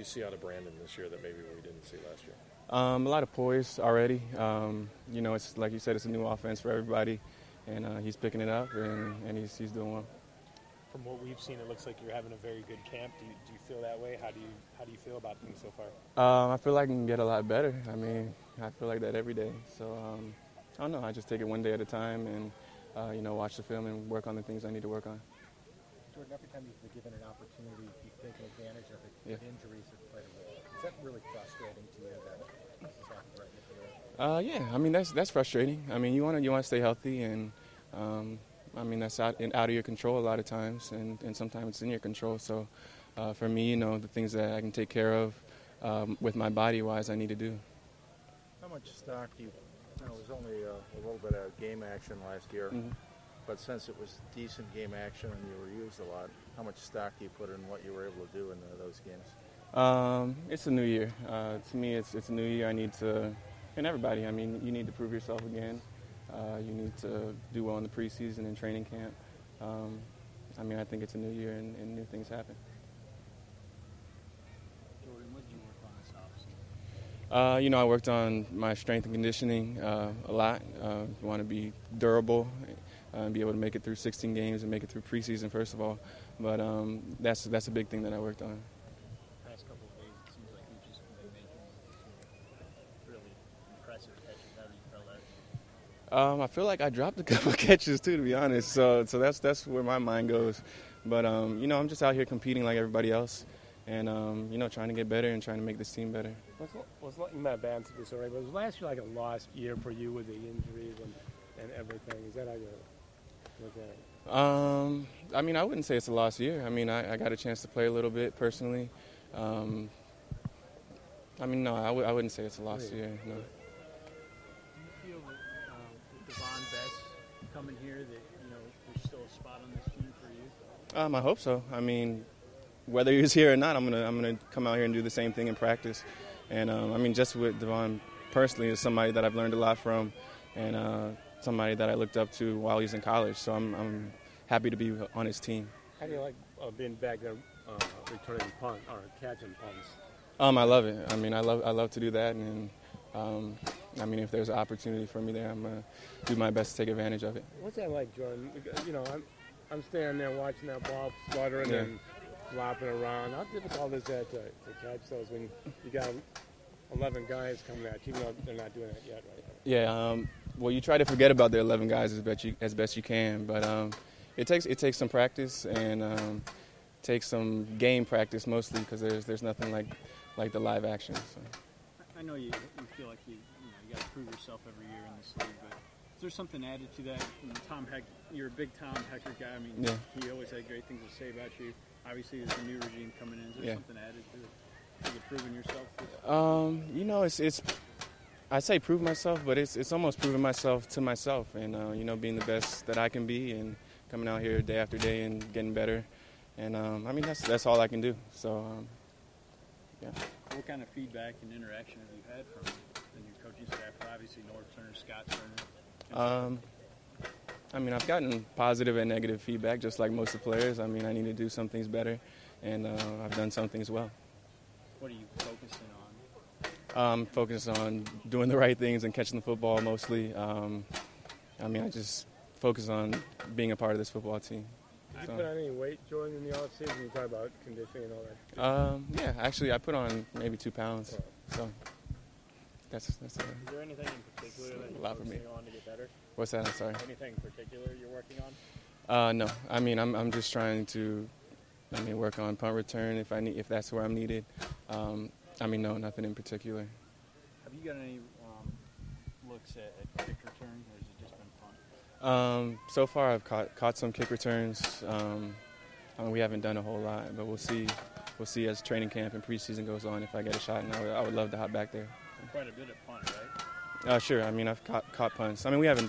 see out of Brandon this year that maybe we didn't see last year? A lot of poise already. It's like you said, it's a new offense for everybody, and he's picking it up, and he's doing well. From what we've seen, it looks like you're having a very good camp. Do you feel that way? How do you feel about things so far? I feel like I can get a lot better. I mean, I feel like that every day. So I don't know. I just take it one day at a time, and watch the film and work on the things I need to work on. Jordan, every time you've been given an opportunity, you've taken advantage of it. Yeah. Injuries have played a role. Is that really frustrating to you that this is happening right now? Yeah, I mean that's frustrating. I mean you want to stay healthy, and that's out of your control a lot of times, and sometimes it's in your control. So for me, the things that I can take care of with my body wise, I need to do. How much stock do you? It was only a little bit of game action last year. Mm-hmm. But since it was decent game action and you were used a lot, how much stock do you put in what you were able to do in those games? It's a new year. To me, it's a new year. I need to, and everybody, I mean, you need to prove yourself again. You need to do well in the preseason and training camp. I think it's a new year and new things happen. Jordan, what did you work on this offseason? I worked on my strength and conditioning a lot. Want to be durable. Be able to make it through 16 games and make it through preseason, first of all. But that's a big thing that I worked on. Past couple of days, it seems like you've just been making some really impressive catches. How do you feel that? I feel like I dropped a couple of catches too, to be honest. So that's where my mind goes. But I'm just out here competing like everybody else, and trying to get better and trying to make this team better. Was not bad to this already, but was last year like a lost year for you with the injuries and everything? Is that how you look at it? I wouldn't say it's a lost year. I got a chance to play a little bit personally. No, I wouldn't say it's a lost year. No. Do you feel that with Devon Best coming here that there's still a spot on this team for you? I hope so. Whether he's here or not, I'm gonna come out here and do the same thing in practice. And just with Devon personally, is somebody that I've learned a lot from, and somebody that I looked up to while he's in college. So I'm happy to be on his team. How do you like being back there, returning punt or catching punts? I love it. I love to do that, and if there's an opportunity for me there, I'm gonna do my best to take advantage of it. What's that like, Jordan? I'm standing there watching that ball fluttering and flopping around. How difficult is that to catch those when you got 11 guys coming at you, even though they're not doing it yet, right? Yeah. Well, you try to forget about the 11 guys as best you can, but it takes some practice and takes some game practice mostly, because there's nothing like the live action. So. I know you feel like you got to prove yourself every year in this league, but is there something added to that? Tom Heck, you're a big Tom Hecker guy. He always had great things to say about you. Obviously, there's a new regime coming in. Is there something added to the proving yourself? It's I say prove myself, but it's almost proving myself to myself, and being the best that I can be, and coming out here day after day and getting better, and that's all I can do. So yeah. What kind of feedback and interaction have you had from the new coaching staff? Obviously, North Turner, Scott Turner. I've gotten positive and negative feedback, just like most of the players. I need to do some things better, and I've done some things well. What are you focusing on? Focus on doing the right things and catching the football mostly. I just focus on being a part of this football team. Did you put on any weight, Jordan, in the offseason? You talk about conditioning and all that. Yeah, actually, I put on maybe 2 pounds. So that's Is there anything in particular that you're focusing on to get better? What's that? I'm sorry. Anything in particular you're working on? No. I'm just trying to work on punt return if that's where I'm needed. No, nothing in particular. Have you got any looks at kick return, or has it just been punt? So far, I've caught some kick returns. We haven't done a whole lot, but we'll see. We'll see as training camp and preseason goes on if I get a shot, and I would love to hop back there. Quite a bit of punt, right? Sure. I've caught punts. We haven't.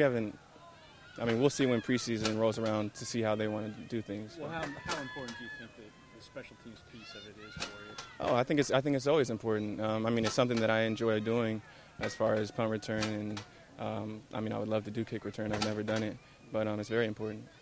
We'll see when preseason rolls around to see how they want to do things. Well, how important do you think that the special teams piece of it is for you? Oh, I think it's always important. It's something that I enjoy doing as far as punt return, and I would love to do kick return. I've never done it, but it's very important.